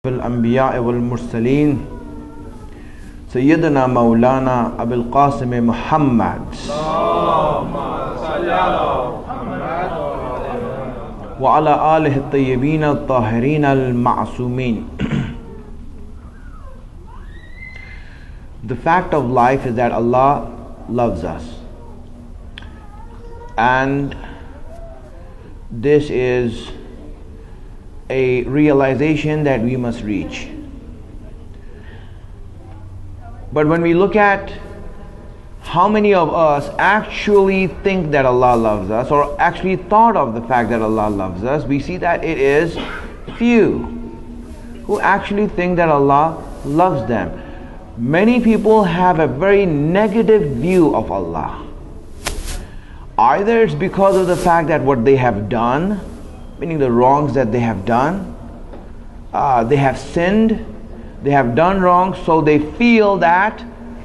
الأنبياء والمرسلين سيدنا مولانا أبي القاسم محمد وعلى آله الطيبين الطاهرين المعصومين. The fact of life is that Allah loves us, and this is a realization that we must reach. But when we look at how many of us actually think that Allah loves us, or actually thought of the fact that Allah loves us, we see that it is few who actually think that Allah loves them. Many people have a very negative view of Allah. Either it's because of the fact that what they have done, meaning the wrongs that they have done, they have sinned, they have done wrong, so they feel that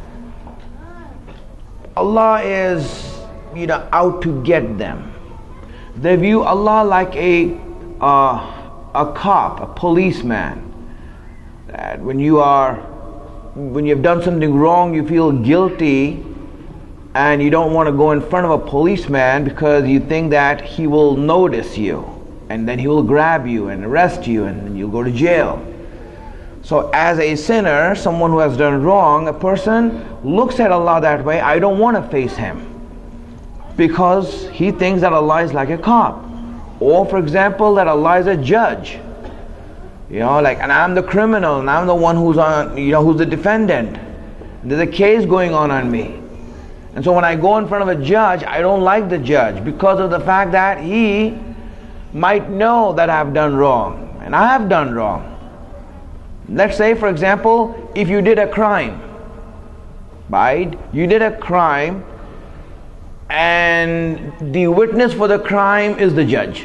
Allah is, out to get them. They view Allah like a cop, a policeman. That when you have done something wrong, you feel guilty, and you don't want to go in front of a policeman because you think that he will notice you, and then he will grab you and arrest you, and then you'll go to jail. So as a sinner, someone who has done wrong, a person looks at Allah that way. I don't want to face him, because he thinks that Allah is like a cop, or for example that Allah is a judge. And I'm the criminal, and I'm the one who's the defendant. There's a case going on me. And so when I go in front of a judge, I don't like the judge because of the fact that he might know that I've done wrong, and I have done wrong. Let's say, for example, if you did a crime, right? You did a crime, and the witness for the crime is the judge.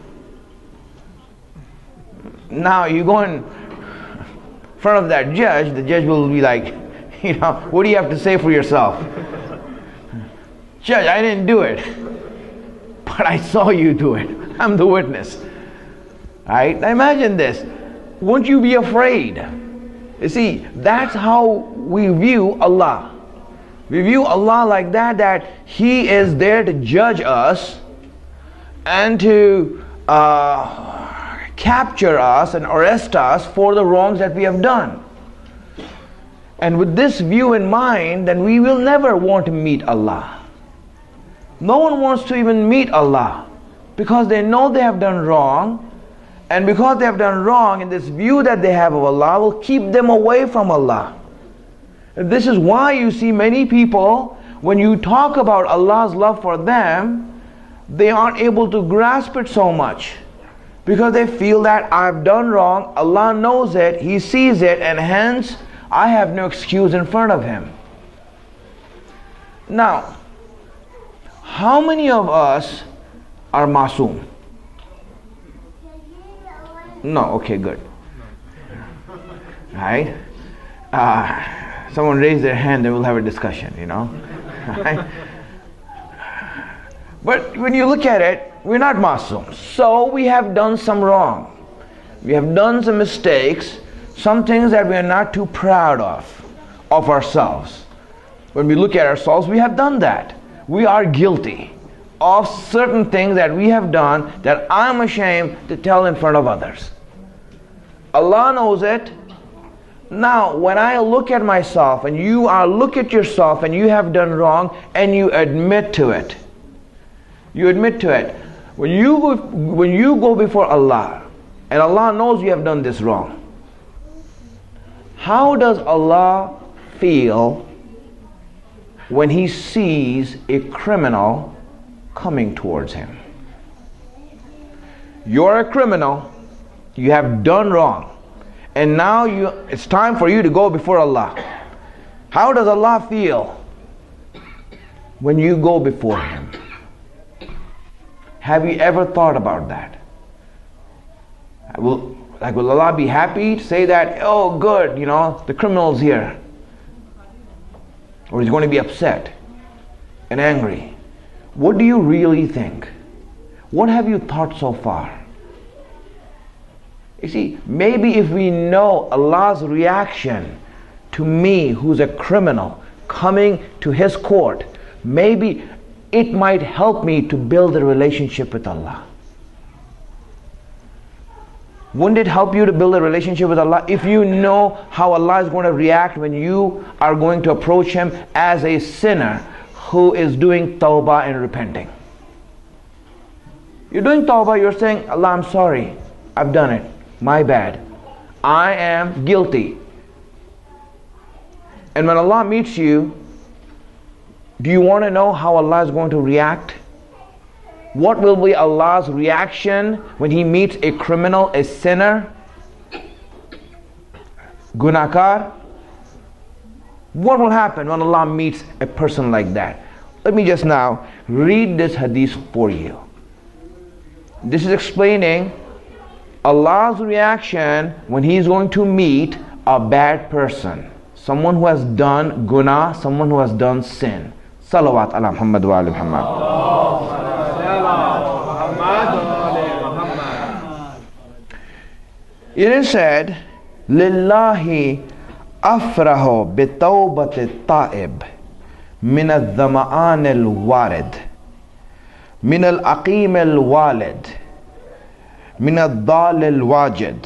Now you go in front of that judge, the judge will be like, what do you have to say for yourself? Judge, I didn't do it, but I saw you do it. I'm the witness. Right? Now imagine this. Won't you be afraid? You see, that's how we view Allah. We view Allah like that He is there to judge us and to capture us and arrest us for the wrongs that we have done. And with this view in mind, then we will never want to meet Allah. No one wants to even meet Allah, because they know they have done wrong, and because they have done wrong, and this view that they have of Allah will keep them away from Allah. This is why you see many people, when you talk about Allah's love for them, they aren't able to grasp it so much, because they feel that I've done wrong, Allah knows it, He sees it, and hence I have no excuse in front of Him. Now, how many of us are masoom? No, okay, good. Right? Someone raise their hand, then we'll have a discussion, Right? But when you look at it, we're not masoom. So we have done some wrong. We have done some mistakes, some things that we are not too proud of ourselves. When we look at ourselves, we have done that. We are guilty of certain things that we have done that I'm ashamed to tell in front of others. Allah knows it. Now, when I look at myself, and you look at yourself, and you have done wrong, and you admit to it. You admit to it. When you go before Allah, and Allah knows you have done this wrong, how does Allah feel when He sees a criminal coming towards Him? You're a criminal, you have done wrong, and now it's time for you to go before Allah. How does Allah feel when you go before Him? Have you ever thought about that? Will Allah be happy to say that, oh good, the criminal's here? Or He's going to be upset and angry? What do you really think? What have you thought so far? You see, maybe if we know Allah's reaction to me, who's a criminal, coming to His court, maybe it might help me to build a relationship with Allah. Wouldn't it help you to build a relationship with Allah if you know how Allah is going to react when you are going to approach Him as a sinner who is doing tawbah and repenting? You're doing tawbah, you're saying, Allah, I'm sorry, I've done it, my bad, I am guilty. And when Allah meets you, do you want to know how Allah is going to react? What will be Allah's reaction when He meets a criminal, a sinner, gunahkar? What will happen when Allah meets a person like that? Let me just now read this hadith for you. This is explaining Allah's reaction when He is going to meet a bad person, someone who has done guna, someone who has done sin. Salawat ala Muhammad wa ala Muhammad. It is said, Lillahi afrahu bitawbat al-ta'ib min al-dhama'an al-warid min al-aqim al-walid min al-dal al-wajid.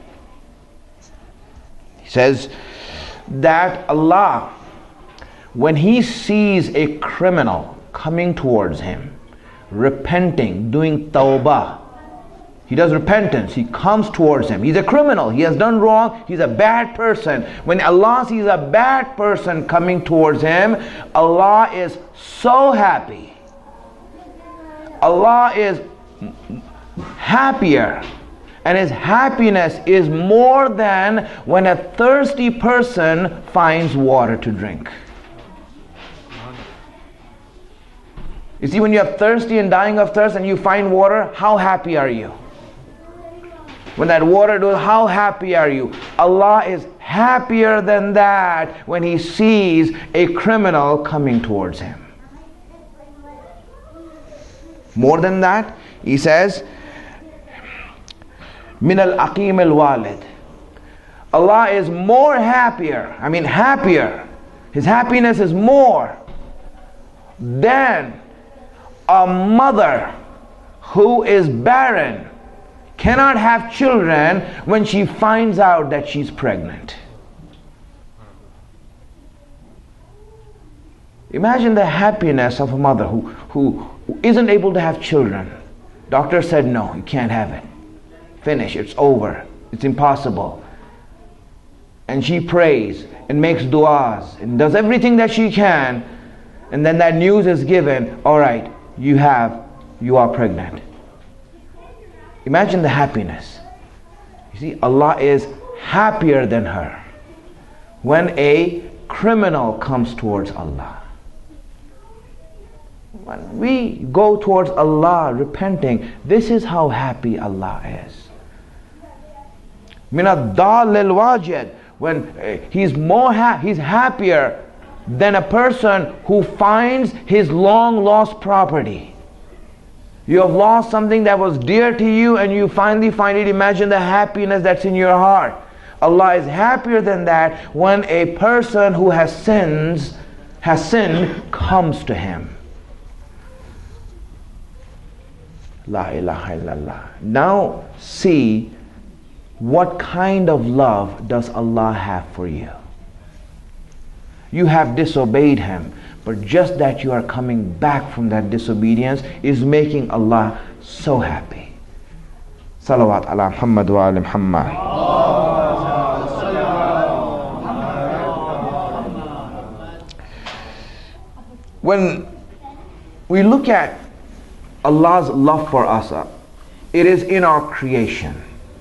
He says that Allah, when He sees a criminal coming towards Him, repenting, doing tawbah, he does repentance, he comes towards him. He's a criminal, he has done wrong, he's a bad person. When Allah sees a bad person coming towards him, Allah is so happy. Allah is happier, and His happiness is more than when a thirsty person finds water to drink. You see, when you're thirsty and dying of thirst and you find water, how happy are you? When that water goes, how happy are you? Allah is happier than that when He sees a criminal coming towards Him. More than that, He says, Min al-aqim al-walid. Allah is more happier, happier. His happiness is more than a mother who is barren, cannot have children, when she finds out that she's pregnant. Imagine the happiness of a mother who isn't able to have children. Doctor said, no, you can't have it. Finish, it's over. It's impossible. And she prays and makes du'as and does everything that she can, and then that news is given, all right, you are pregnant. Imagine the happiness. You see, Allah is happier than her when a criminal comes towards Allah. When we go towards Allah repenting, this is how happy Allah is. Min ad-dal al-wajid, when He's happier than a person who finds his long lost property. You have lost something that was dear to you and you finally find it. Imagine the happiness that's in your heart. Allah is happier than that when a person who has sinned comes to Him. La ilaha illallah. Now see, what kind of love does Allah have for you? You have disobeyed Him, but just that you are coming back from that disobedience is making Allah so happy. Salawat ala Muhammad wa ala Muhammad. When we look at Allah's love for us, it is in our creation.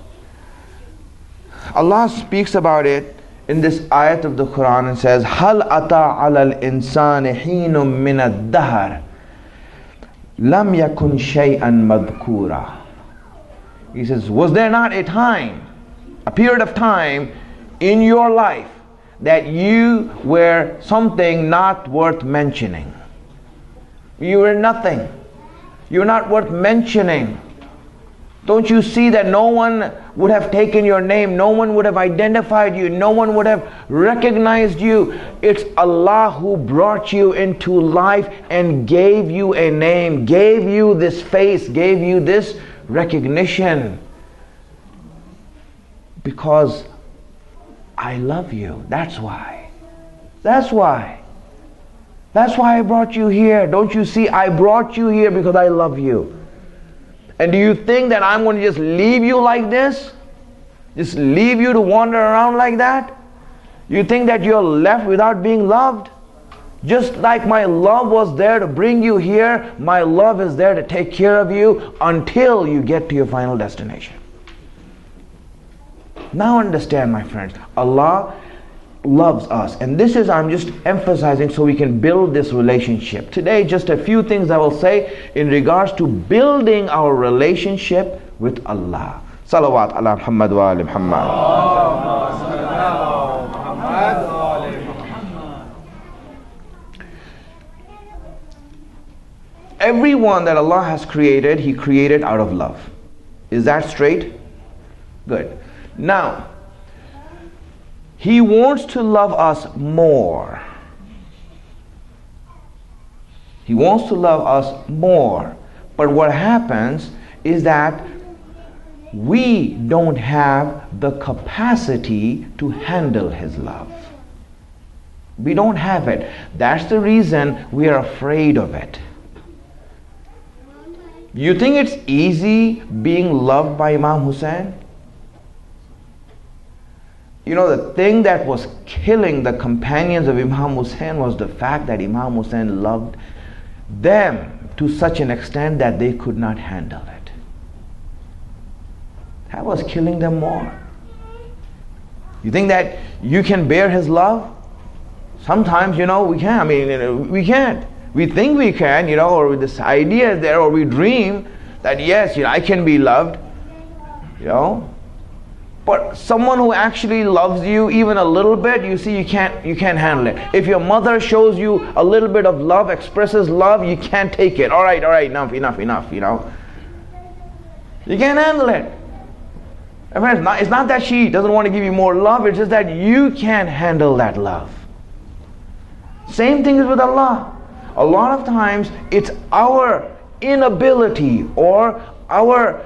Allah speaks about it in this ayat of the Quran and says, Hal ata ala al-insani hinum min ad-dahr lam yakun shay'an madhkura. He says, was there not a time, a period of time in your life that you were something not worth mentioning? You were nothing. You're not worth mentioning. Don't you see that no one would have taken your name, no one would have identified you, no one would have recognized you? It's Allah who brought you into life and gave you a name, gave you this face, gave you this recognition. Because I love you. That's why. That's why. That's why I brought you here. Don't you see? I brought you here because I love you. And do you think that I'm going to just leave you like this? Just leave you to wander around like that? You think that you're left without being loved? Just like my love was there to bring you here, my love is there to take care of you until you get to your final destination. Now understand, my friends, Allah loves us, and this is, I'm just emphasizing so we can build this relationship. Today, just a few things I will say in regards to building our relationship with Allah. Salawat ala Muhammad wa ali Muhammad. Everyone that Allah has created, He created out of love. Is that straight? Good. Now, He wants to love us more. He wants to love us more. But what happens is that we don't have the capacity to handle His love. We don't have it. That's the reason we are afraid of it. You think it's easy being loved by Imam Hussein? You know, the thing that was killing the companions of Imam Hussein was the fact that Imam Hussein loved them to such an extent that they could not handle it. That was killing them more. You think that you can bear His love? Sometimes, we can't. I mean, we can't. We think we can, or this idea is there, or we dream that yes, I can be loved, But someone who actually loves you even a little bit, you see, you can't handle it. If your mother shows you a little bit of love, expresses love, you can't take it. All right, enough, You can't handle it. It's not that she doesn't want to give you more love, it's just that you can't handle that love. Same thing is with Allah. A lot of times, it's our inability or our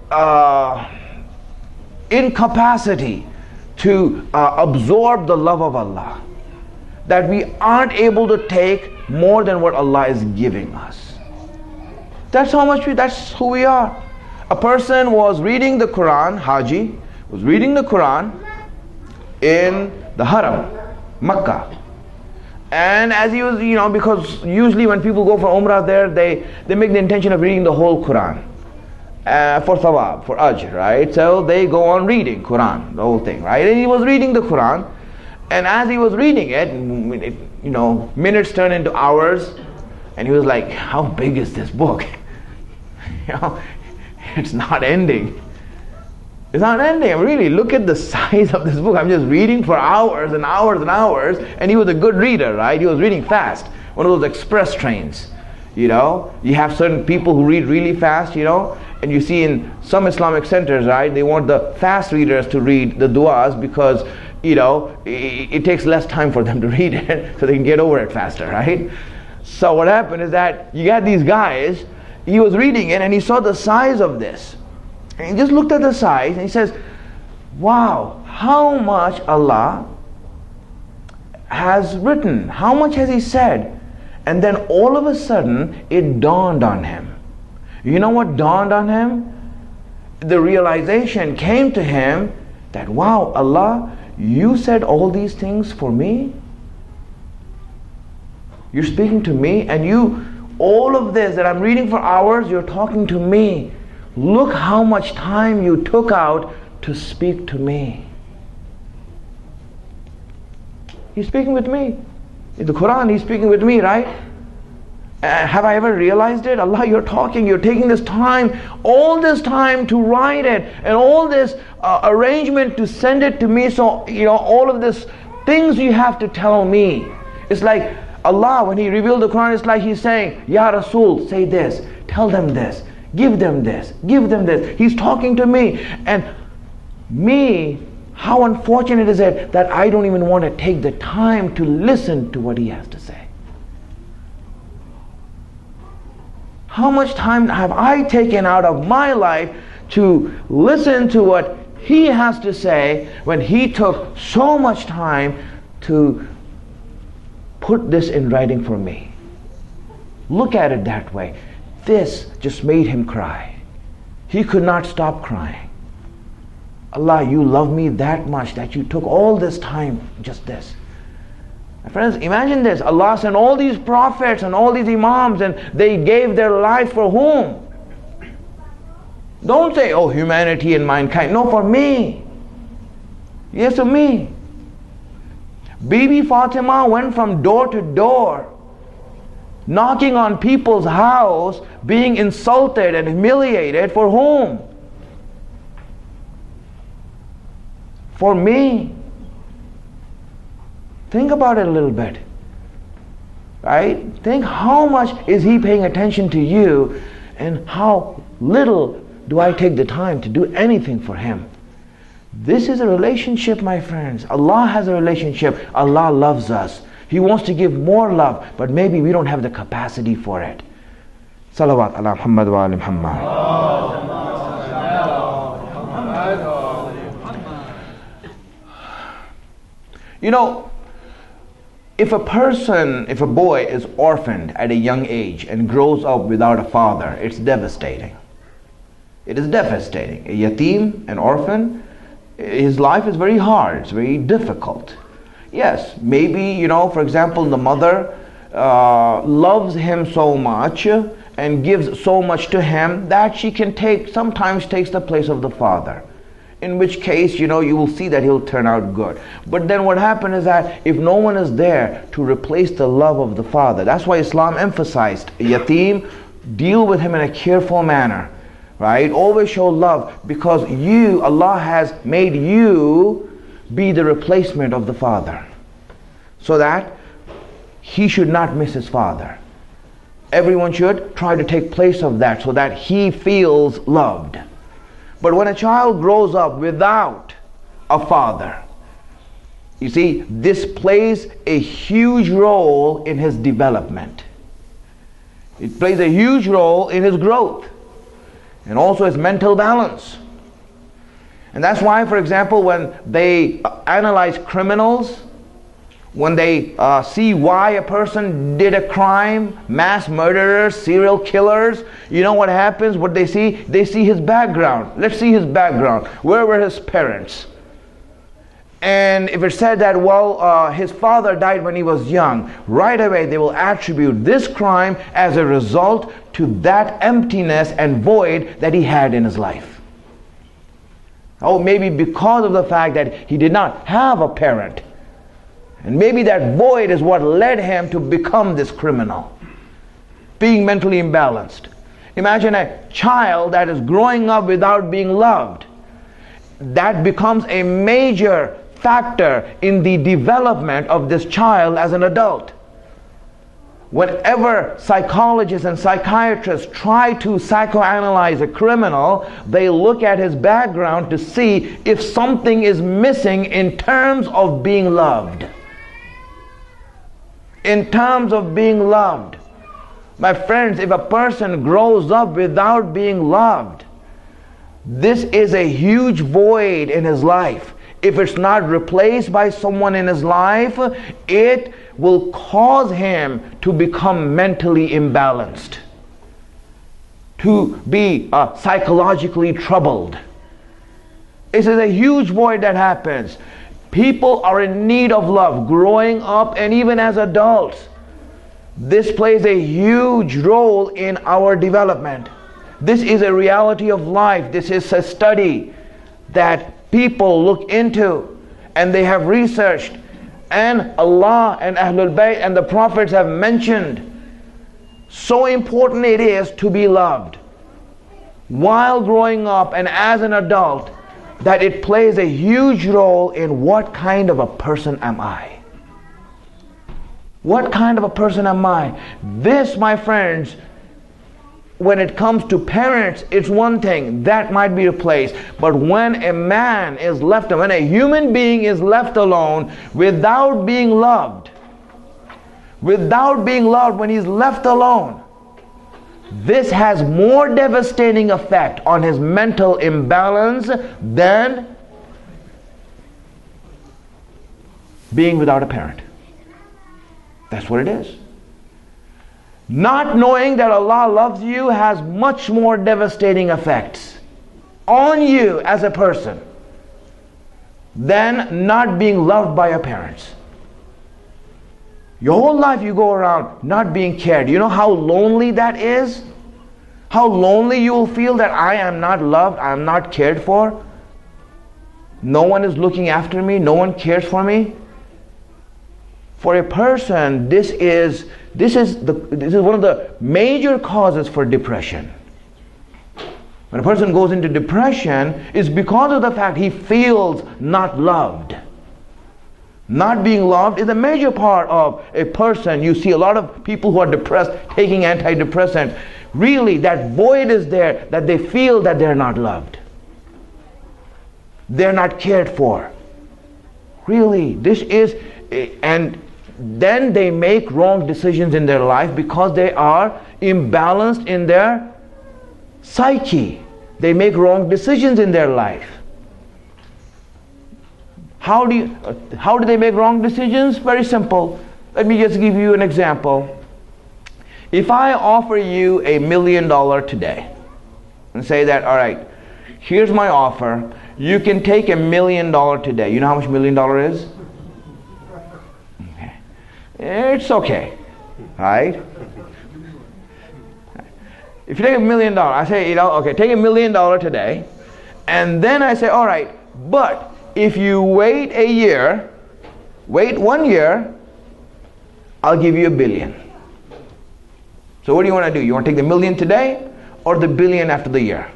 incapacity to absorb the love of Allah, that we aren't able to take more than what Allah is giving us. That's who we are. A person was reading the Quran, Haji was reading the Quran in the Haram, Makkah. And as he was, because usually when people go for Umrah there, they make the intention of reading the whole Quran. For thawab, for ajr, right? So they go on reading Quran, the whole thing, right? And he was reading the Quran, and as he was reading it, minutes turned into hours, and he was like, how big is this book? It's not ending. It's not ending. Really, look at the size of this book. I'm just reading for hours and hours and hours, and he was a good reader, right? He was reading fast, one of those express trains. You have certain people who read really fast, and you see in some Islamic centers, right, they want the fast readers to read the du'as because, it takes less time for them to read it, so they can get over it faster, right? So what happened is that you got these guys, he was reading it and he saw the size of this. And he just looked at the size and he says, wow, how much Allah has written, how much has He said? And then all of a sudden, it dawned on him. You know what dawned on him? The realization came to him that, wow, Allah, you said all these things for me? You're speaking to me, and all of this that I'm reading for hours, you're talking to me. Look how much time you took out to speak to me. He's speaking with me. In the Quran, He's speaking with me, right? Have I ever realized it? Allah, you're talking, you're taking this time, all this time to write it, and all this arrangement to send it to me. So, all of this things you have to tell me. It's like Allah, when He revealed the Quran, it's like He's saying, Ya Rasul, say this, tell them this, Give them this. Give them this. He's talking to me. And me, how unfortunate is it that I don't even want to take the time to listen to what he has to say. How much time have I taken out of my life to listen to what he has to say when he took so much time to put this in writing for me? Look at it that way. This just made him cry. He could not stop crying. Allah, you love me that much that you took all this time, just this. My friends, imagine this. Allah sent all these prophets and all these imams, and they gave their life for whom? Don't say, oh, humanity and mankind. No, for me. Yes, for me. Bibi Fatima went from door to door, knocking on people's house, being insulted and humiliated. For whom? For me. Think about it a little bit. Right? Think how much is he paying attention to you, and how little do I take the time to do anything for him. This is a relationship, my friends. Allah has a relationship. Allah loves us. He wants to give more love, but maybe we don't have the capacity for it. Salawat ala Muhammad wa ali Muhammad. You know, if a boy is orphaned at a young age and grows up without a father, it's devastating. It is devastating. A yatim, an orphan, his life is very hard, it's very difficult. Yes, maybe, for example, the mother loves him so much and gives so much to him that she can sometimes takes the place of the father. In which case, you will see that he'll turn out good. But then what happens is that if no one is there to replace the love of the father, that's why Islam emphasized a yatim, deal with him in a careful manner. Right? Always show love, because Allah has made you be the replacement of the father, so that he should not miss his father. Everyone should try to take place of that so that he feels loved. But when a child grows up without a father, you see, this plays a huge role in his development. It plays a huge role in his growth and also his mental balance. And that's why, for example, when they analyze criminals, when they see why a person did a crime, mass murderers, serial killers, you know what happens? What they see? They see his background. Let's see his background. Where were his parents? And if it said that, his father died when he was young, right away they will attribute this crime as a result to that emptiness and void that he had in his life. Oh, maybe because of the fact that he did not have a parent. And maybe that void is what led him to become this criminal, being mentally imbalanced. Imagine a child that is growing up without being loved. That becomes a major factor in the development of this child as an adult. Whenever psychologists and psychiatrists try to psychoanalyze a criminal, they look at his background to see if something is missing in terms of being loved. In terms of being loved. My friends, if a person grows up without being loved, this is a huge void in his life. If it's not replaced by someone in his life, it will cause him to become mentally imbalanced, to be psychologically troubled. This is a huge void that happens. People are in need of love, growing up and even as adults. This plays a huge role in our development. This is a reality of life. This is a study that people look into and they have researched. And Allah and Ahlul Bayt and the Prophets have mentioned so important it is to be loved while growing up and as an adult, that it plays a huge role in what kind of a person am I. What kind of a person am I? This, my friends, when it comes to parents, it's one thing. That might be replaced. But when a man is left, when a human being is left alone without being loved, when he's left alone, this has more devastating effect on his mental imbalance than being without a parent. That's what it is. Not knowing that Allah loves you has much more devastating effects on you as a person than not being loved by your parents. Your whole life you go around not being cared. You know how lonely that is? How lonely you will feel that I am not loved, I am not cared for. No one is looking after me, no one cares for me. For a person, this is one of the major causes for depression. When a person goes into depression, it's because of the fact he feels not loved. Not being loved is a major part of a person. You see a lot of people who are depressed taking antidepressants. Really, that void is there, that they feel that they're not loved. They're not cared for. Really, and then they make wrong decisions in their life because they are imbalanced in their psyche. They make wrong decisions in their life. How do they make wrong decisions? Very simple. Let me just give you an example. If I offer you $1 million today and say that, all right, here's my offer. You can take $1 million today. You know how much $1 million is? Okay. It's okay, right? If you take $1 million, I say, okay, take $1 million today, and then I say, all right, but if you wait 1 year, I'll give you $1 billion. So what do you want to do? You want to take the $1 million today or the $1 billion after the year?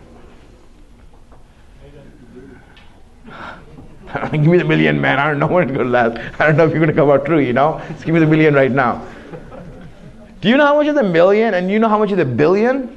Give me the $1 million, man. I don't know when it's going to last. I don't know if you're going to come out true, Just give me the $1 million right now. Do you know how much is a million and you know how much is a billion?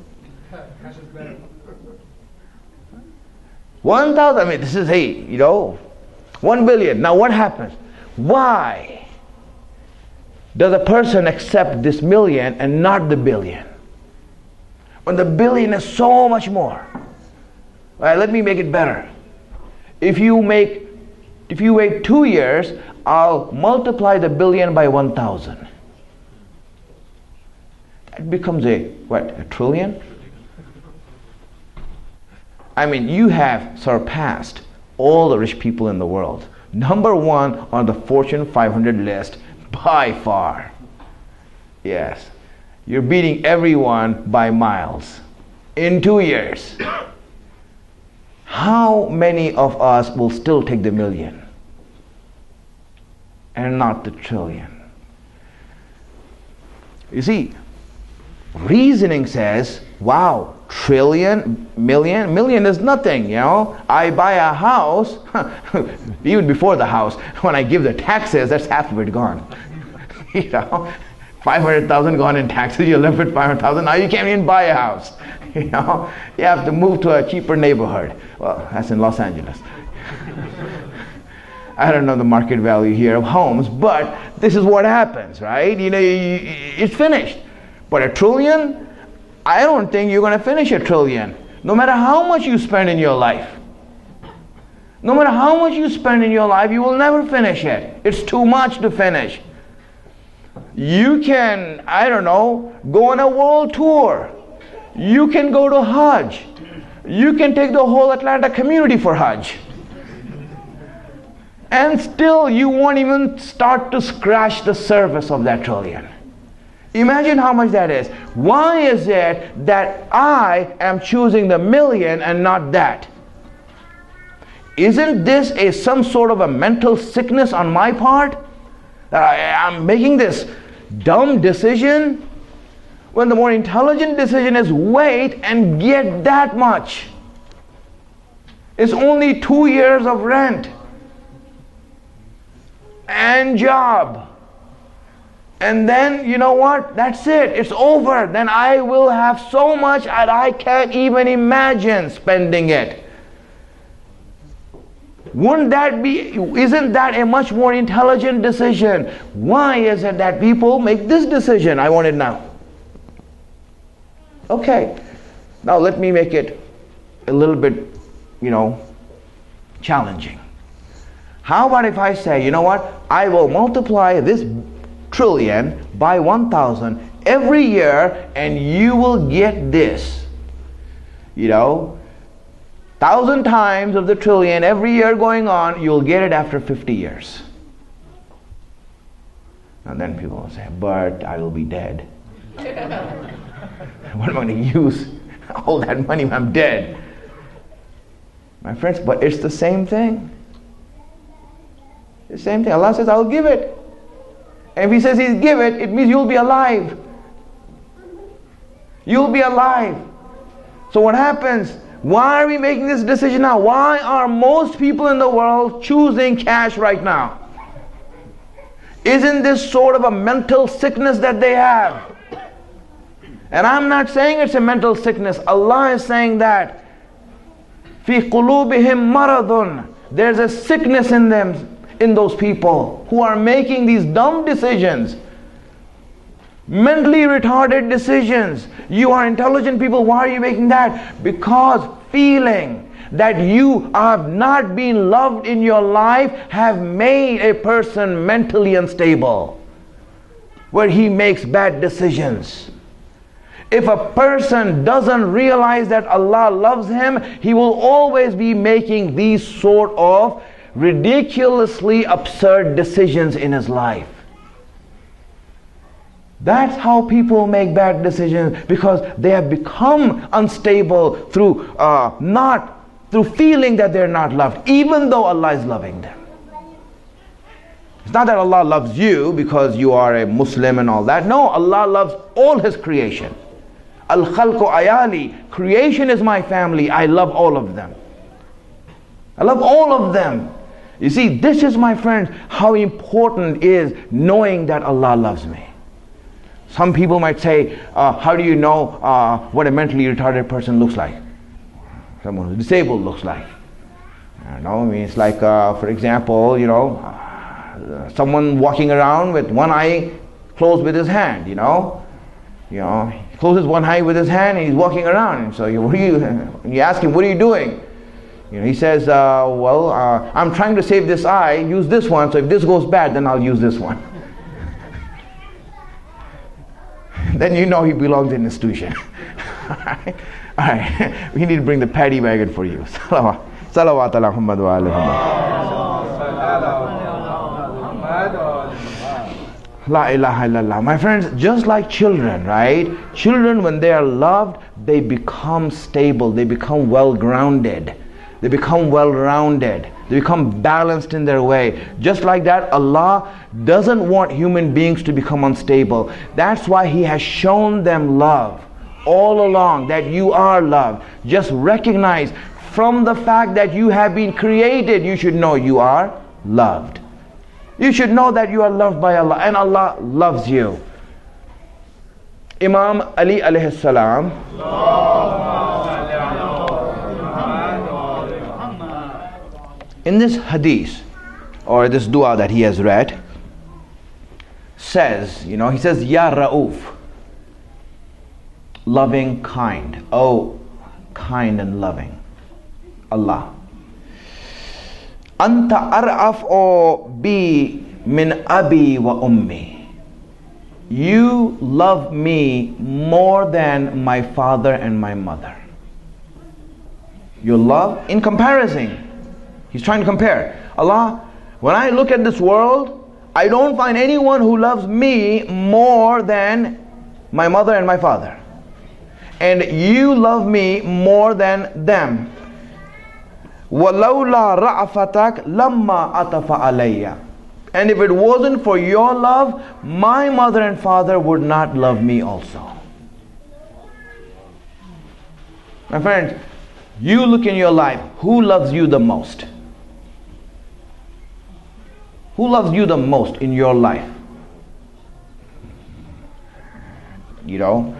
1,000, I mean, this is, 1 billion. Now what happens? Why does a person accept this million and not the billion? When the billion is so much more. All right, let me make it better. If you wait 2 years, I'll multiply the billion by 1,000. That becomes a trillion? I mean, you have surpassed all the rich people in the world. Number 1 on the Fortune 500 list by far. Yes. You're beating everyone by miles. In 2 years. How many of us will still take the $1 million and not the trillion? You see, reasoning says, wow, trillion, million is nothing, I buy a house, even before the house, when I give the taxes, that's half of it gone. 500,000 gone in taxes, you're left with 500,000, now you can't even buy a house. You have to move to a cheaper neighborhood. Well, that's in Los Angeles. I don't know the market value here of homes, but this is what happens, right? It's finished. But a trillion, I don't think you're going to finish a trillion. No matter how much you spend in your life. No matter how much you spend in your life, you will never finish it. It's too much to finish. You can, go on a world tour. You can go to Hajj. You can take the whole Atlanta community for Hajj. And still you won't even start to scratch the surface of that trillion. Imagine how much that is. Why is it that I am choosing the million and not that? Isn't this some sort of a mental sickness on my part? That I'm making this dumb decision when the more intelligent decision is wait and get that much. It's only 2 years of rent and job And then, you know what? That's it. It's over. Then I will have so much that I can't even imagine spending it. Isn't that a much more intelligent decision? Why is it that people make this decision? I want it now. Okay. Now let me make it a little bit, challenging. How about if I say, you know what? I will multiply this trillion by 1,000 every year, and you will get this. 1,000 times of the trillion every year going on, you'll get it after 50 years. And then people will say, but I will be dead. What am I going to use all that money when I'm dead? My friends, but it's the same thing. The same thing. Allah says, I'll give it. And if He says He'll give it, it means you'll be alive. You'll be alive. So what happens? Why are we making this decision now? Why are most people in the world choosing cash right now? Isn't this sort of a mental sickness that they have? And I'm not saying it's a mental sickness. Allah is saying that فِي قُلُوبِهِمْ مَرَضٌ. There's a sickness in them, in those people who are making these dumb decisions. Mentally retarded decisions. You are intelligent people, why are you making that? Because feeling that you have not been loved in your life have made a person mentally unstable, where he makes bad decisions. If a person doesn't realize that Allah loves him, he will always be making these sort of ridiculously absurd decisions in his life. That's how people make bad decisions, because they have become unstable through feeling that they're not loved, even though Allah is loving them. It's not that Allah loves you because you are a Muslim and all that. No, Allah loves all His creation. Al-Khalqu Ayali, creation is my family. I love all of them. I love all of them. You see, this is, my friends, how important is knowing that Allah loves me. Some people might say, how do you know what a mentally retarded person looks like? Someone who's disabled looks like. I don't know, I mean, it's like, for example, someone walking around with one eye closed with his hand, He closes one eye with his hand and he's walking around. And so you ask him, what are you doing? He says, I'm trying to save this eye, use this one, so if this goes bad, then I'll use this one. Then you know he belongs in an institution. Alright, we need to bring the paddy wagon for you. Salawat ala Muhammad wa ala Muhammad. La ilaha illallah. My friends, just like children, right? Children, when they are loved, they become stable, they become well-grounded, they become well-rounded, they become balanced in their way. Just like that, Allah doesn't want human beings to become unstable. That's why He has shown them love all along, that you are loved. Just recognize, from the fact that you have been created, you should know you are loved. You should know that you are loved by Allah, and Allah loves you. Imam Ali alayhi salam, in this hadith, or this dua that he has read, says, he says, Ya Ra'uf, loving, kind. Oh, kind and loving Allah. Anta ar'af'u bi min abi wa ummi. You love me more than my father and my mother. Your love in comparison. He's trying to compare. Allah, when I look at this world, I don't find anyone who loves me more than my mother and my father. And you love me more than them. وَلَوْلَا رَعْفَتَكَ لَمَّا أَطَفَ عَلَيَّ. And if it wasn't for your love, my mother and father would not love me also. My friends, you look in your life, who loves you the most? Who loves you the most in your life? you know.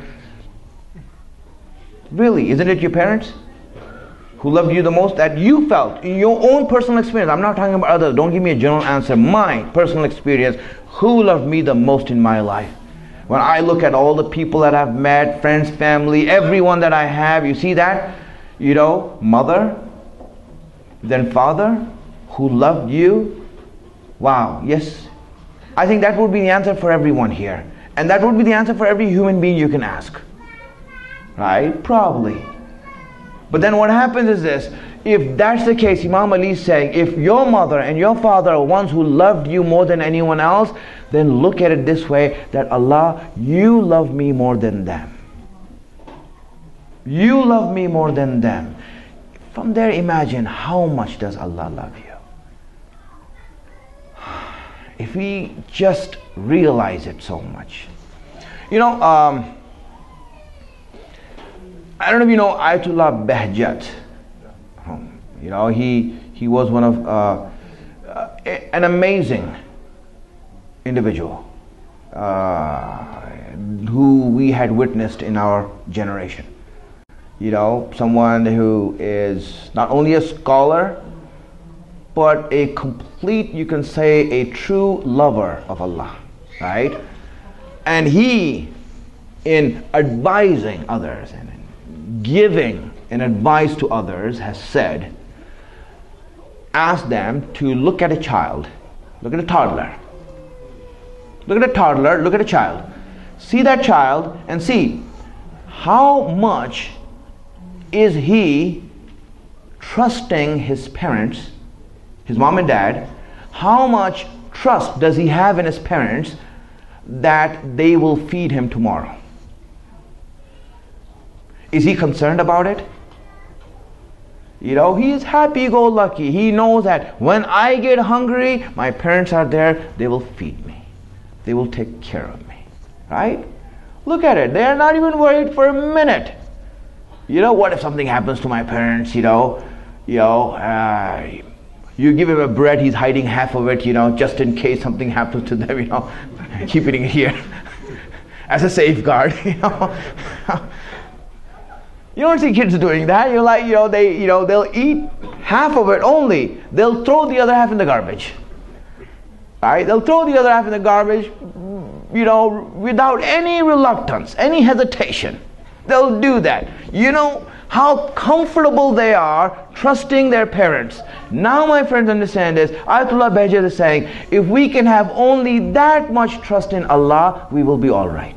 Really, isn't it your parents who loved you the most, that you felt in your own personal experience? I'm not talking about others. Don't give me a general answer. My personal experience, who loved me the most in my life? When I look at all the people that I've met, friends, family, everyone that I have, you see that? You know, mother, then father, who loved you. Wow, yes. I think that would be the answer for everyone here. And that would be the answer for every human being you can ask. Right? Probably. But then what happens is this: if that's the case, Imam Ali is saying, if your mother and your father are ones who loved you more than anyone else, then look at it this way, that Allah, you love me more than them. You love me more than them. From there, imagine how much does Allah love you. If we just realize it so much. You know, I don't know if you know Ayatollah Behjat. You know, he was one of an amazing individual who we had witnessed in our generation. You know, someone who is not only a scholar, but a complete, you can say, a true lover of Allah, right? And he, in advising others and giving an advice to others, has said, ask them to look at a child, look at a toddler, look at a toddler, look at a child, see that child and see how much is he trusting his parents, his mom and dad. How much trust does he have in his parents that they will feed him tomorrow? Is he concerned about it? You know, he is happy-go-lucky. He knows that when I get hungry, my parents are there, they will feed me. They will take care of me. Right? Look at it. They are not even worried for a minute. You know, what if something happens to my parents, you give him a bread, he's hiding half of it, just in case something happens to them, keeping it here as a safeguard, You don't see kids doing that. You're like, they'll eat half of it only. They'll throw the other half in the garbage. Right? They'll throw the other half in the garbage, without any reluctance, any hesitation. They'll do that. You know how comfortable they are trusting their parents. Now, my friends, understand this. Ayatollah Behjat is saying, if we can have only that much trust in Allah, we will be all right.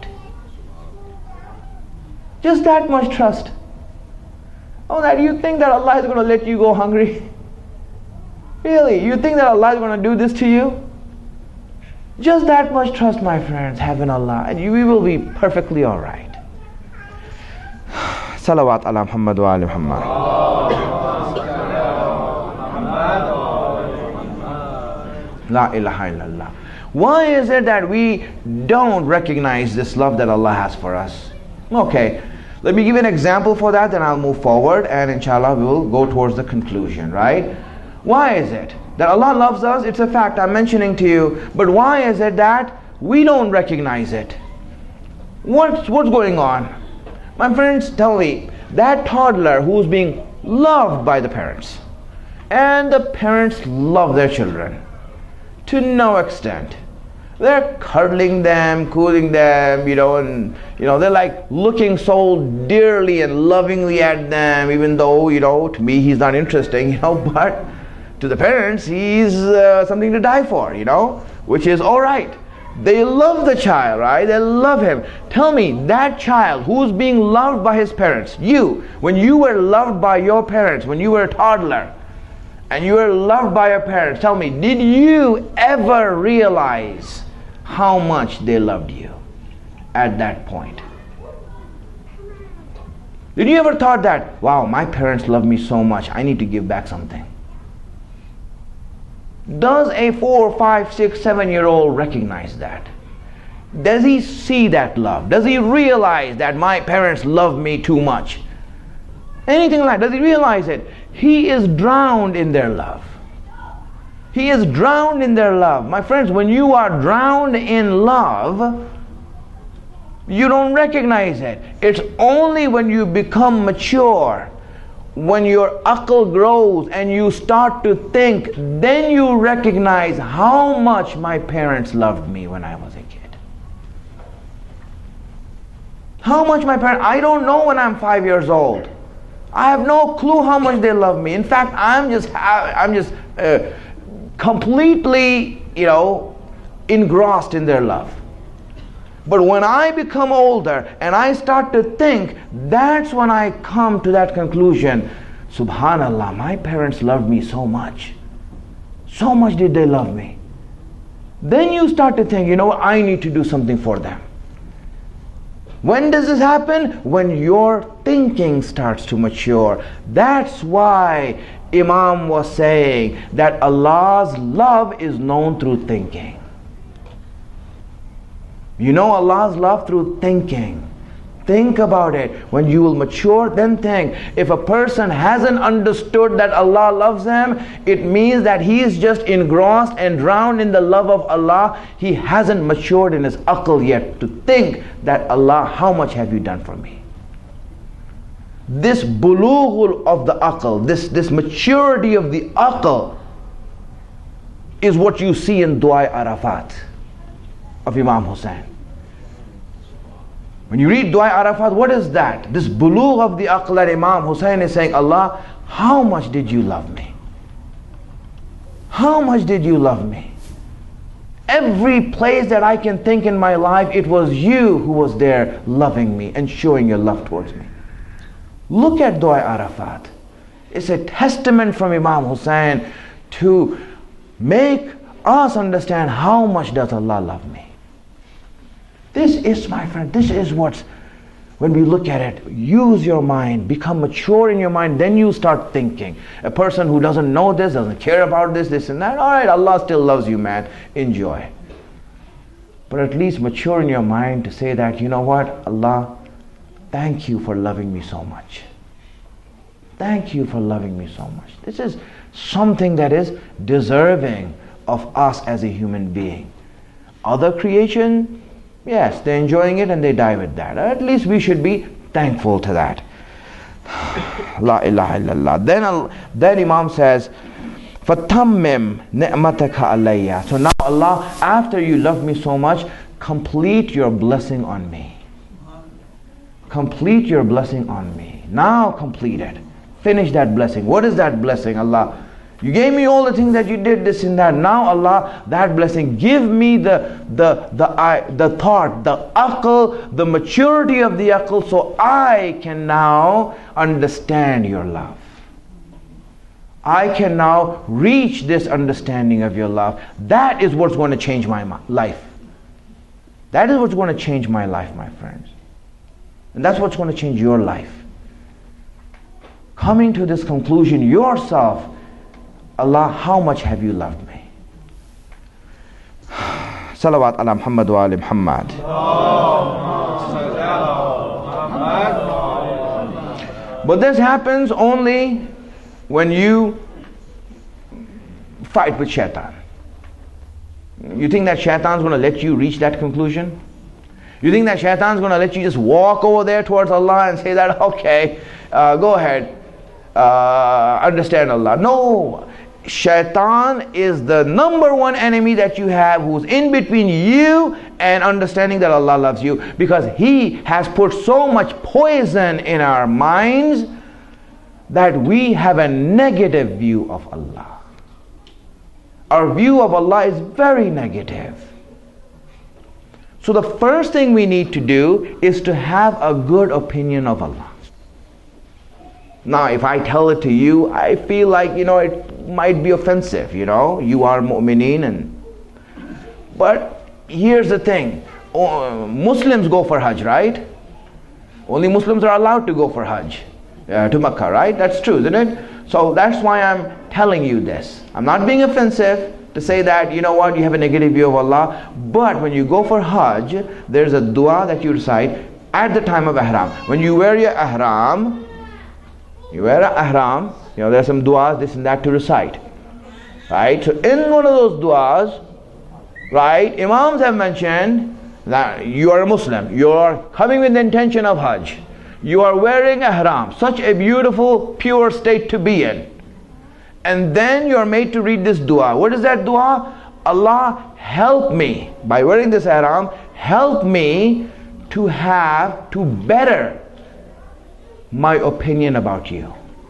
Just that much trust. Oh, that you think that Allah is going to let you go hungry? Really? You think that Allah is going to do this to you? Just that much trust, my friends, have in Allah, and we will be perfectly all right. Salawat ala Muhammad wa ali Muhammad. La ilaha illallah. Why is it that we don't recognize this love that Allah has for us? Okay, let me give an example for that, then I'll move forward, and inshallah we will go towards the conclusion, right? Why is it that Allah loves us? It's a fact I'm mentioning to you, but why is it that we don't recognize it? What's going on? My friends, tell me, that toddler who's being loved by the parents, and the parents love their children to no extent. They're cuddling them, cooling them, and they're like looking so dearly and lovingly at them, even though, to me he's not interesting, but to the parents he's something to die for, which is all right. They love the child, right? They love him. Tell me, that child who's being loved by his parents, when you were loved by your parents, when you were a toddler, and you were loved by your parents, tell me, did you ever realize how much they loved you at that point? Did you ever thought that, wow, my parents love me so much, I need to give back something? Does a 4, 5, 6, 7-year-old recognize that? Does he see that love? Does he realize that my parents love me too much? Anything like that? Does he realize it? He is drowned in their love. He is drowned in their love. My friends, when you are drowned in love, You don't recognize it. It's only when you become mature, when your aql grows and you start to think, then you recognize how much my parents loved me when I was a kid. How much my parents, I don't know when I'm 5 years old. I have no clue how much they love me. In fact, I'm just completely, engrossed in their love. But when I become older and I start to think, that's when I come to that conclusion. Subhanallah, my parents loved me so much. So much did they love me. Then you start to think, I need to do something for them. When does this happen? When your thinking starts to mature. That's why Imam was saying that Allah's love is known through thinking. You know Allah's love through thinking. Think about it. When you will mature, then think. If a person hasn't understood that Allah loves them, it means that he is just engrossed and drowned in the love of Allah. He hasn't matured in his aql yet to think that Allah, how much have you done for me? This bulughul of the aql, this maturity of the aql is what you see in Dua Arafat of Imam Hussain. When you read Dua Arafat, what is that? This bulugh of the aql that Imam Hussain is saying, Allah, how much did you love me? How much did you love me? Every place that I can think in my life, it was you who was there loving me and showing your love towards me. Look at Dua Arafat. It's a testament from Imam Hussain to make us understand how much does Allah love me. This is, my friend, this is what's, when we look at it, use your mind, become mature in your mind, then you start thinking. A person who doesn't know this, doesn't care about this and that, alright, Allah still loves you, man, enjoy. But at least mature in your mind to say that, you know what, Allah, thank you for loving me so much. Thank you for loving me so much. This is something that is deserving of us as a human being. Other creation, yes, they're enjoying it and they die with that. At least we should be thankful to that. La ilaha illallah. Then Imam says, فَتَمِّمْ نِعْمَتَكَ عَلَيَّ. So now Allah, after you love me so much, complete your blessing on me. Complete your blessing on me. Now complete it. Finish that blessing. What is that blessing, Allah? You gave me all the things that you did, this and that. Now Allah, that blessing, give me the thought, the aql, the maturity of the aql, so I can now understand your love. I can now reach this understanding of your love. That is what's going to change my life. That is what's going to change my life, my friends. And that's what's going to change your life. Coming to this conclusion yourself, Allah, how much have you loved me? Salawat ala Muhammad wa ali Muhammad. But this happens only when you fight with shaitan. You think that shaitan's going to let you reach that conclusion? You think that shaitan's going to let you just walk over there towards Allah and say that, okay, go ahead, understand Allah? No. Shaitan is the number one enemy that you have, who's in between you and understanding that Allah loves you, because he has put so much poison in our minds that we have a negative view of Allah. Our view of Allah is very negative. So the first thing we need to do is to have a good opinion of Allah. Now, if I tell it to you, I feel like, it might be offensive, you are mu'mineen. But here's the thing. Muslims go for Hajj, right? Only Muslims are allowed to go for Hajj, to Makkah, right? That's true, isn't it? So that's why I'm telling you this. I'm not being offensive to say that, you have a negative view of Allah. But when you go for Hajj, there's a dua that you recite at the time of Ihram. When you wear your Ihram, there are some du'as, this and that to recite. Right? So in one of those du'as, right, Imams have mentioned That you are a Muslim, you are coming with the intention of Hajj, you are wearing a ihram, such a beautiful, pure state to be in. And then you are made to read this dua. What is that dua? Allah, help me, by wearing this ihram, help me to better my opinion about you.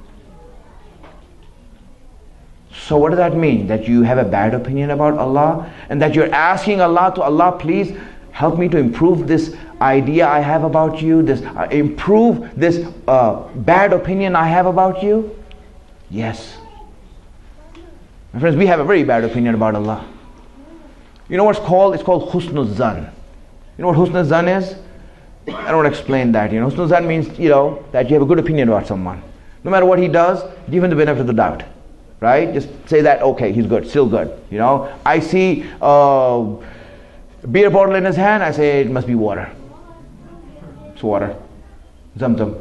So what does that mean? That you have a bad opinion about Allah, and that you're asking Allah to, Allah, please help me to improve this idea I have about you, improve this bad opinion I have about you? Yes. My friends, we have a very bad opinion about Allah. You know what's called? It's called husnul zan. You know what husnul zan is? I don't want to explain that. Husnul zan means, that you have a good opinion about someone. No matter what he does, give him the benefit of the doubt. Right? Just say that, okay, he's good, still good. I see a beer bottle in his hand, I say it must be water. It's water. Zamzam.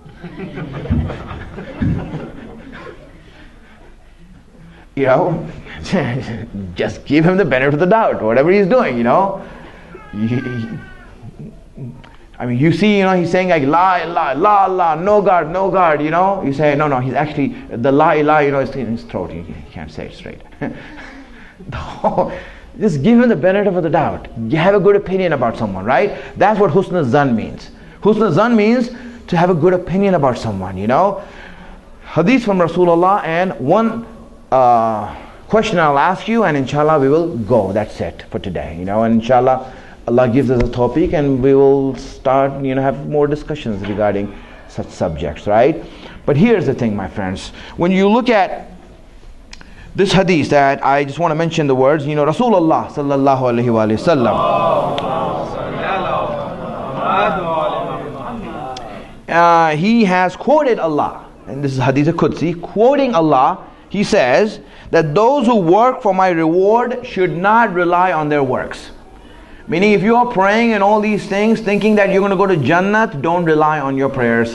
Just give him the benefit of the doubt, whatever he's doing, you see, he's saying like la la, no God, You say, no, he's actually, the la ilaha, is in his throat. He can't say it straight. No, just give him the benefit of the doubt. You have a good opinion about someone, right? That's what husnul zan means. Husnul zan means to have a good opinion about someone, Hadith from Rasulullah, and one question I'll ask you, and inshallah we will go. That's it for today, and inshallah Allah gives us a topic, and we will start, have more discussions regarding such subjects, right? But here's the thing, my friends. When you look at this hadith, that I just want to mention the words, Rasulullah sallallahu alaihi wasallam. He has quoted Allah, and this is hadith al-Qudsi, quoting Allah. He says that those who work for my reward should not rely on their works. Meaning, if you are praying and all these things, thinking that you're going to go to Jannat, don't rely on your prayers.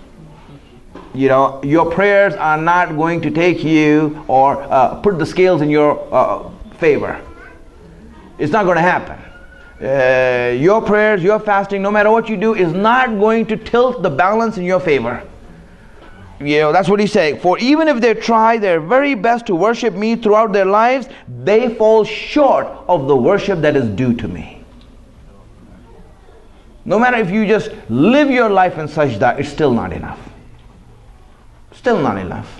Your prayers are not going to take you or put the scales in your favor. It's not going to happen. Your prayers, your fasting, no matter what you do, is not going to tilt the balance in your favor. That's what he's saying. For even if they try their very best to worship me throughout their lives, they fall short of the worship that is due to me. No matter if you just live your life in sajda, it's still not enough. Still not enough.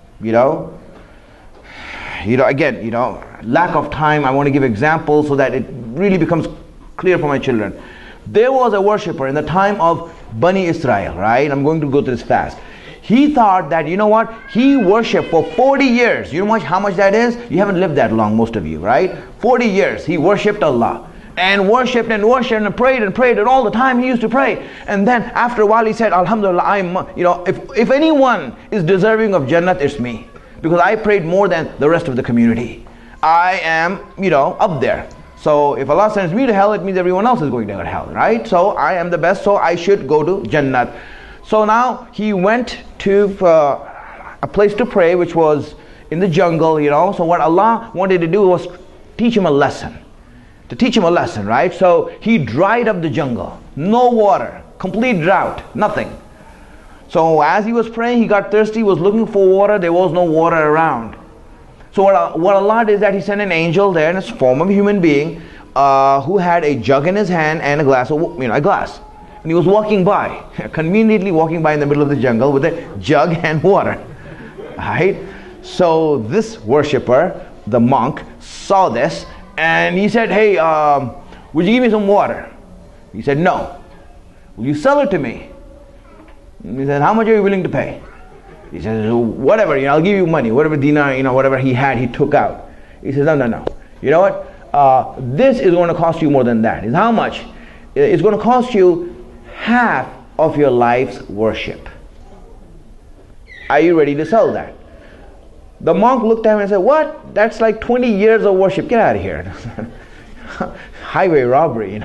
Again, lack of time, I want to give examples so that it really becomes clear for my children. There was a worshipper in the time of Bani Israel, right? I'm going to go through this fast. He thought that, he worshipped for 40 years. You know how much that is? You haven't lived that long, most of you, right? 40 years he worshipped Allah. And worshipped and prayed and all the time he used to pray. And then after a while he said, Alhamdulillah, if anyone is deserving of Jannat, it's me. Because I prayed more than the rest of the community. I am, up there. So if Allah sends me to hell, it means everyone else is going to hell, right? So I am the best, so I should go to Jannat. So now he went to a place to pray, which was in the jungle, So what Allah wanted to do was teach him a lesson. To teach him a lesson, right? So he dried up the jungle. No water. Complete drought. Nothing. So as he was praying, he got thirsty, was looking for water. There was no water around. So what Allah did is that He sent an angel there in the form of a human being who had a jug in his hand and a glass of, a glass. And he was walking by, conveniently walking by in the middle of the jungle with a jug and water. Right? So this worshipper, the monk, saw this. And he said, hey, would you give me some water? He said, no. Will you sell it to me? And he said, how much are you willing to pay? He said, whatever, I'll give you money. Whatever dinar, whatever he had, he took out. He says, no. You know what? This is going to cost you more than that. Is how much? It's going to cost you half of your life's worship. Are you ready to sell that? The monk looked at him and said, what? That's like 20 years of worship. Get out of here. Highway robbery,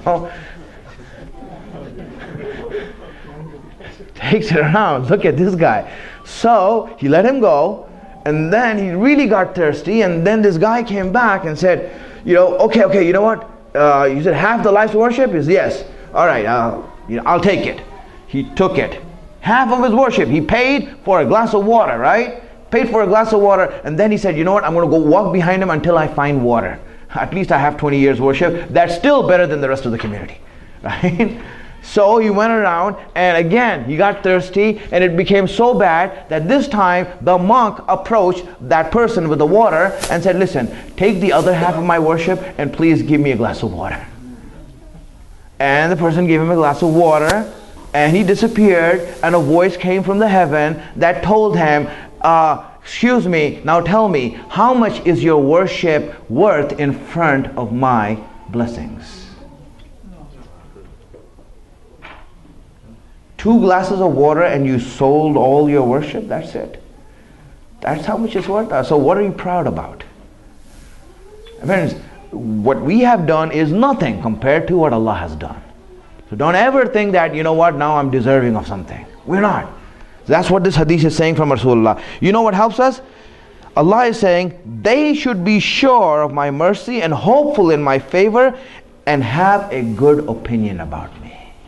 Takes it around. Look at this guy. So he let him go, and then he really got thirsty, and then this guy came back and said, okay, you know what? You said half the life's worship? Is yes. All right, I'll take it. He took it. Half of his worship. He paid for a glass of water, right? Paid for a glass of water, and then he said, you know what, I'm going to go walk behind him until I find water. At least I have 20 years worship. That's still better than the rest of the community, right? So he went around, and again he got thirsty, and it became so bad that this time the monk approached that person with the water and said, listen, take the other half of my worship and please give me a glass of water. And the person gave him a glass of water, and he disappeared, and a voice came from the heaven that told him, excuse me, now tell me, how much is your worship worth in front of my blessings? 2 glasses of water and you sold all your worship? That's it. That's how much it's worth. So what are you proud about? Friends, what we have done is nothing compared to what Allah has done. So don't ever think that, you know what, now I'm deserving of something. We're not. That's what this hadith is saying from Rasulullah. You know what helps us? Allah is saying, they should be sure of my mercy and hopeful in my favor and have a good opinion about me.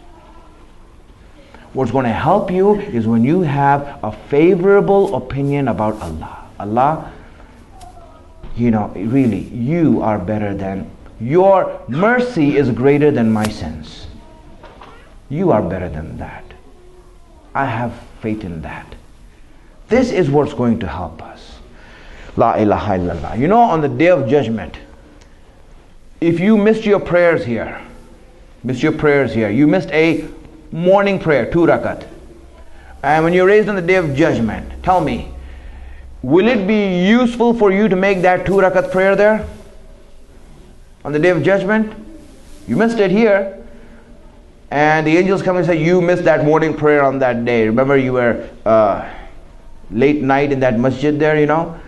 What's going to help you is when you have a favorable opinion about Allah. Allah, you know, really, you are better than, your mercy is greater than my sins. You are better than that. I have faith in that. This is what's going to help us. La ilaha illallah. You know, on the day of judgment, if you missed your prayers here, you missed a morning prayer, 2 rakat, and when you're raised on the day of judgment, tell me, will it be useful for you to make that 2 rakat prayer there? On the day of judgment? You missed it here, and the angels come and say, you missed that morning prayer on that day. Remember, you were late night in that masjid there, you know?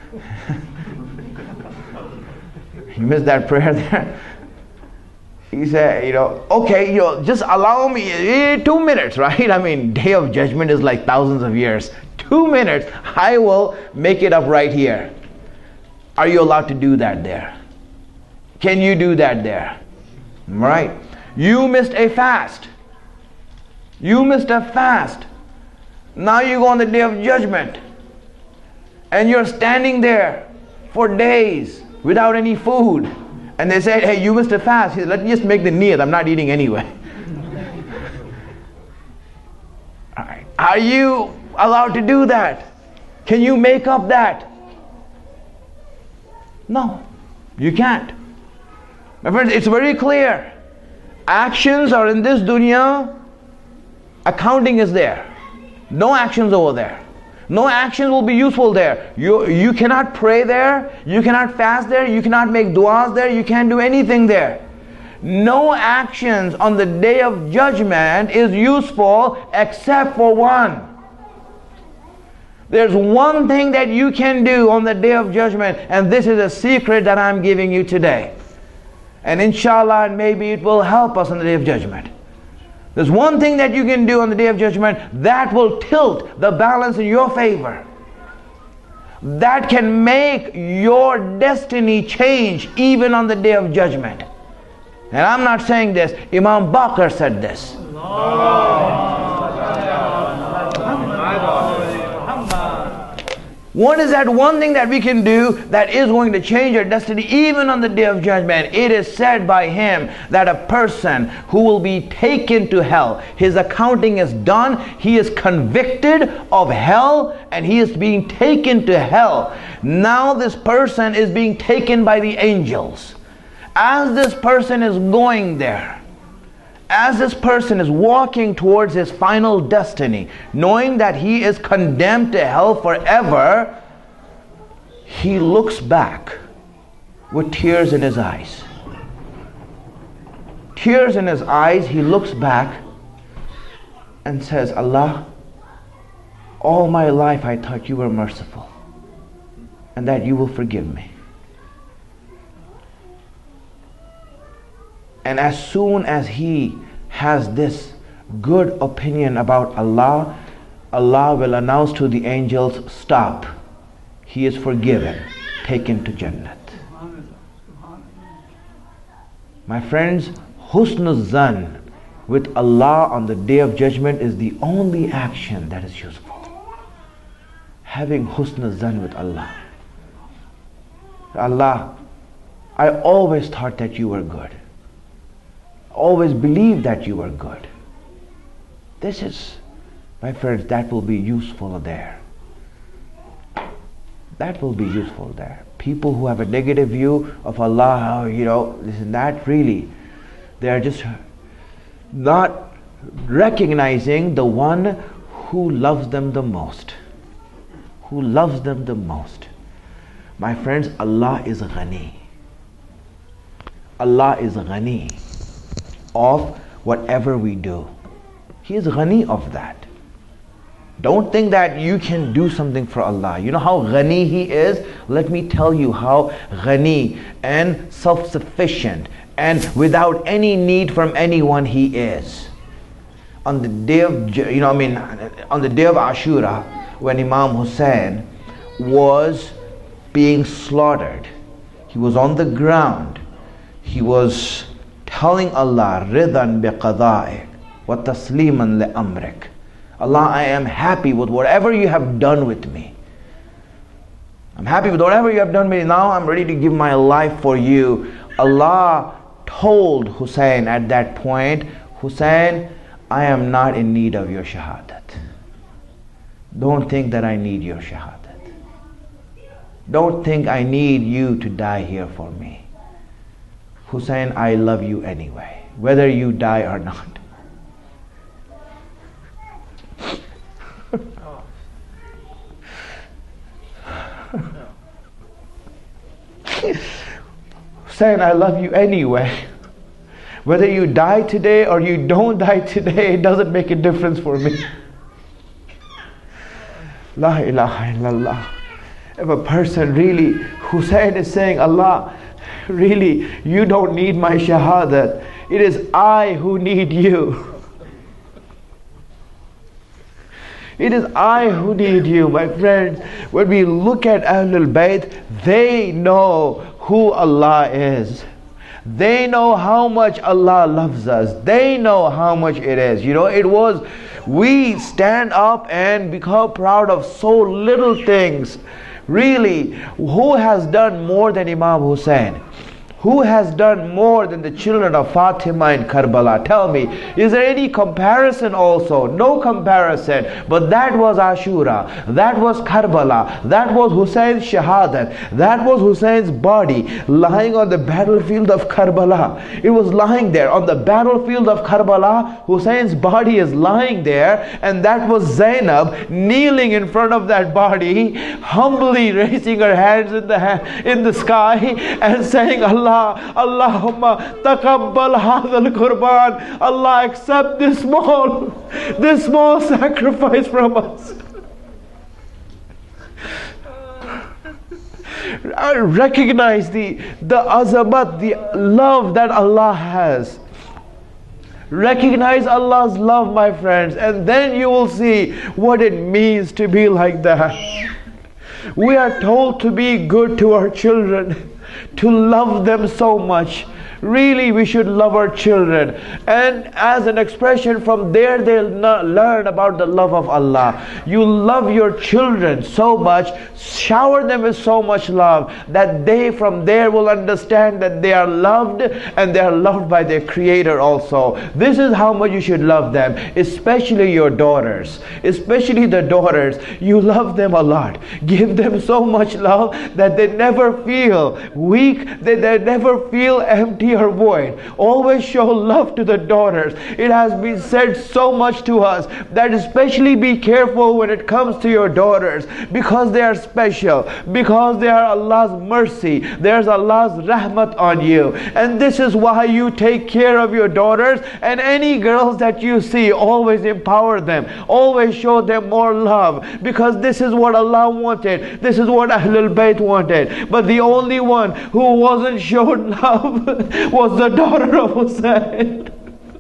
You missed that prayer there. He said, you know, okay, you know, just allow me 2 minutes, right? I mean, day of judgment is like thousands of years. 2 minutes, I will make it up right here. Are you allowed to do that there? Can you do that there? Right? You missed a fast. You missed a fast. Now you go on the day of judgment, and you're standing there for days without any food. And they said, hey, you missed a fast. He said, let me just make the niyat. I'm not eating anyway. All right. Are you allowed to do that? Can you make up that? No, you can't. My friends, it's very clear. Actions are in this dunya. Accounting is there. No actions over there. No action will be useful there. You cannot pray there. You cannot fast there. You cannot make du'as there. You can't do anything there. No actions on the day of judgment is useful except for one. There's one thing that you can do on the day of judgment, and this is a secret that I'm giving you today. And inshallah, maybe it will help us on the day of judgment. There's one thing that you can do on the day of judgment that will tilt the balance in your favor. That can make your destiny change even on the day of judgment. And I'm not saying this. Imam Baqir said this. What is that one thing that we can do that is going to change our destiny even on the day of judgment? It is said by him that a person who will be taken to hell, his accounting is done, he is convicted of hell, and he is being taken to hell. Now this person is being taken by the angels. As this person is going there, as this person is walking towards his final destiny, knowing that he is condemned to hell forever, he looks back with tears in his eyes. Tears in his eyes, he looks back and says, Allah, all my life I thought you were merciful and that you will forgive me. And as soon as he has this good opinion about Allah, Allah will announce to the angels, stop. He is forgiven. Taken to Jannat. My friends, husnul zan with Allah on the Day of Judgment is the only action that is useful. Having husnul zan with Allah. Allah, I always thought that you were good. Always believed that you were good. This is, my friends, that will be useful there. That will be useful there. People who have a negative view of Allah, this and that, really, they are just not recognizing the one who loves them the most. Who loves them the most. My friends, Allah is Ghani. Allah is Ghani of whatever we do. He is Ghani of that. Don't think that you can do something for Allah. You know how Ghani He is? Let me tell you how Ghani and self-sufficient and without any need from anyone He is. On the day of, on the day of Ashura, when Imam Hussein was being slaughtered, he was on the ground. He was telling Allah, Ridan bi qada'ik wa tasliman li amrik. Allah, I am happy with whatever you have done with me. I'm happy with whatever you have done with me. Now I'm ready to give my life for you. Allah told Hussein at that point, Hussein, I am not in need of your shahadat. Don't think that I need your shahadat. Don't think I need you to die here for me. Hussein, I love you anyway, whether you die or not. Hussein, I love you anyway. Whether you die today or you don't die today, it doesn't make a difference for me. La ilaha illallah. If a person really, Hussein is saying, Allah, really, you don't need my shahadat. It is I who need you. It is I who need you, my friends. When we look at Ahlul Bayt, they know who Allah is. They know how much Allah loves us. They know how much it is. We stand up and become proud of so little things. Really, who has done more than Imam Hussein? Who has done more than the children of Fatima in Karbala? Tell me, is there any comparison also? No comparison. But that was Ashura, that was Karbala, that was Hussein's shahadat, that was Hussein's body lying on the battlefield of Karbala. It was lying there on the battlefield of Karbala. Hussein's body is lying there, and that was Zainab kneeling in front of that body, humbly raising her hands in the sky and saying, Allahumma taqabbal hadhal qurban. Allah, accept this small sacrifice from us. I recognize the azamat, the love that Allah has. Recognize Allah's love, my friends, and then you will see what it means to be like that. We are told to be good to our children, to love them so much. Really, we should love our children. And as an expression from there, they'll learn about the love of Allah. You love your children so much, shower them with so much love, that they from there will understand that they are loved, and they are loved by their Creator also. This is how much you should love them, especially your daughters. Especially the daughters, you love them a lot. Give them so much love that they never feel weak, that they never feel empty or void. Always show love to the daughters. It has been said so much to us that especially be careful when it comes to your daughters, because they are special, because they are Allah's mercy. There's Allah's rahmat on you, and this is why you take care of your daughters. And any girls that you see, always empower them, always show them more love, because this is what Allah wanted. This is what Ahlul Bayt wanted. But the only one who wasn't shown love was the daughter of Hussein.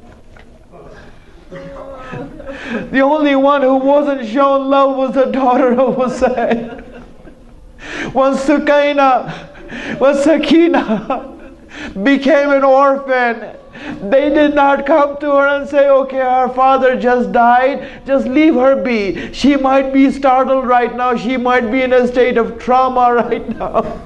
The only one who wasn't shown love was the daughter of Hussein. When Sukaina, when Sakina, became an orphan. They did not come to her and say, okay, our father just died, just leave her be. She might be startled right now. She might be in a state of trauma right now.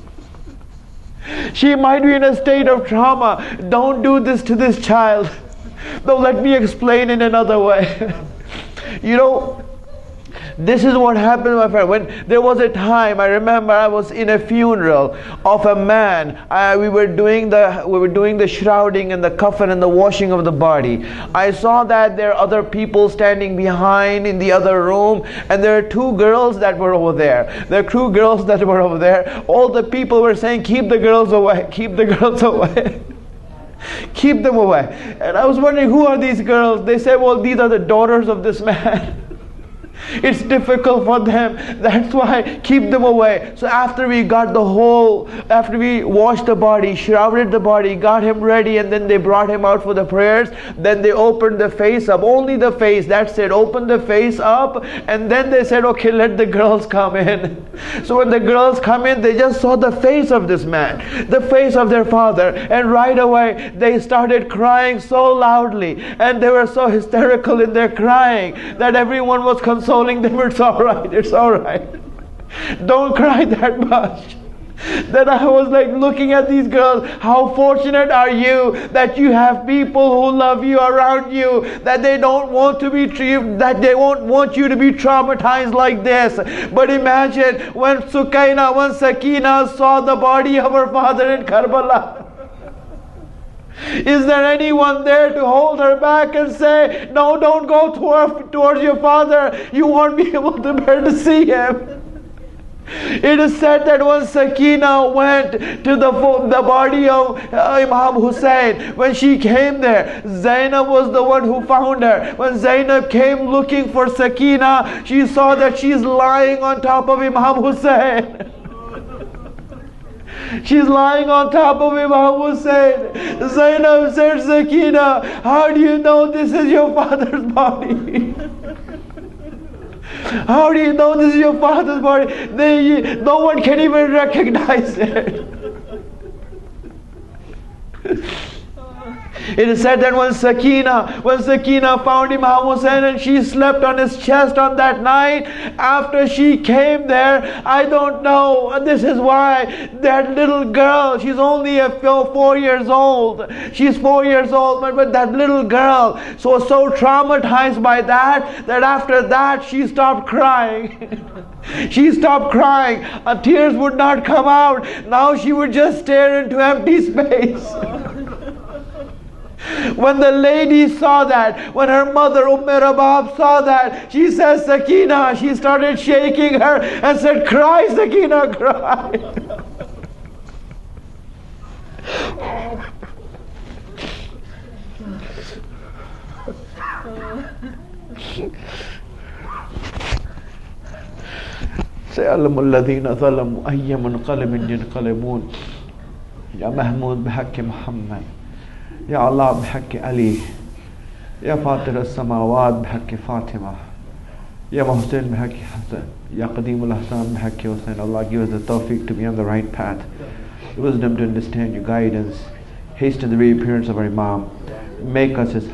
She might be in a state of trauma. Don't do this to this child. No, let me explain in another way. You know, this is what happened, my friend. When there was a time, I remember I was in a funeral of a man. We were doing the shrouding and the coffin and the washing of the body. I saw that there are other people standing behind in the other room, and there are two girls that were over there. There are two girls that were over there. All the people were saying, keep the girls away, keep the girls away. Keep them away. And I was wondering, who are these girls? They said, well, these are the daughters of this man. It's difficult for them. That's why keep them away. So after we washed the body, shrouded the body, got him ready, and then they brought him out for the prayers. Then they opened the face up, only the face. That's it. Open the face up, and then they said, okay, let the girls come in. So when the girls come in, they just saw the face of this man, the face of their father, and right away they started crying so loudly, and they were so hysterical in their crying that everyone was consoling them. It's all right, it's all right. Don't cry that much. Then I was like looking at these girls. How fortunate are you that you have people who love you around you, that they don't want to be that they won't want you to be traumatized like this. But imagine when Sakina saw the body of her father in Karbala. Is there anyone there to hold her back and say, no, don't go towards your father, you won't be able to bear to see him? It is said that when Sakina went to the body of Imam Hussein, when she came there, Zainab was the one who found her. When Zainab came looking for Sakina, she saw that she's lying on top of Imam Hussein. She's lying on top of Imam Hussein. Zainab said, Sakina, how do you know this is your father's body? How do you know this is your father's body? No one can even recognize it. It is said that when Sakina found Imam Hussein and she slept on his chest on that night, after she came there, I don't know, this is why that little girl, she's only 4 years old. She's 4 years old, but that little girl was so traumatized by that after that she stopped crying. She stopped crying. Tears would not come out. Now she would just stare into empty space. When the lady saw that, when her mother Rabab saw that, she says, Sakina, she started shaking her and said, cry, Sakina, cry. سيعلم الذين ظلموا أي منقلب ينقلبون يا محمود بحق محمد يا الله بحق علي يا فاطر السماوات بحق فاطمة يا محسن بحق حسن يا قديم الأحسان بحق حسين. Allah give us the tawfiq to be on the right path, the wisdom to understand your guidance, hasten the reappearance of our Imam, make us his